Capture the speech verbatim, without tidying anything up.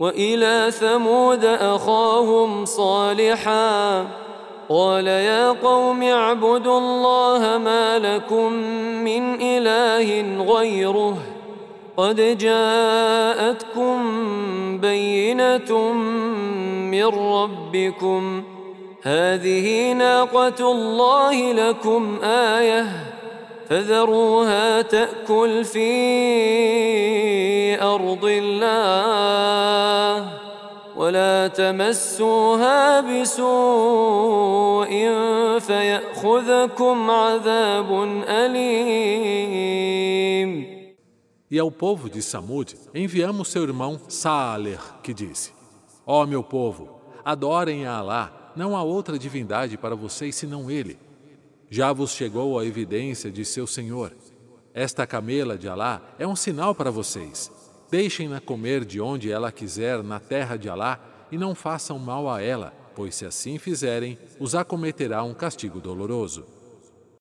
وإلى ثمود أخاهم صالحا قال يا قوم اعبدوا الله ما لكم من إله غيره قد جاءتكم بينة من ربكم هذه ناقة الله لكم آية فذروها تأكل في أرض الله ولا تمسوها بسوء فيأخذكم عذاب أليم. E ao povo de Samud enviamos seu irmão Saaleh, que disse: Ó meu povo, adorem a Alá, não há outra divindade para vocês senão Ele. Já vos chegou a evidência de seu Senhor. Esta camela de Alá é um sinal para vocês. Deixem-na comer de onde ela quiser na terra de Alá e não façam mal a ela, pois se assim fizerem, os acometerá um castigo doloroso.